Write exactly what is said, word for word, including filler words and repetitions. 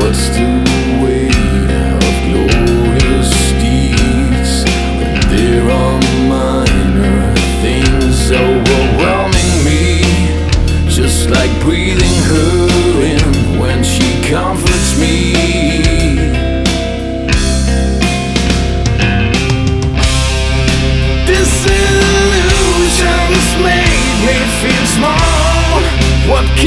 What's the weight of glorious deeds when there are minor things overwhelming me, just like breathing her in when she comes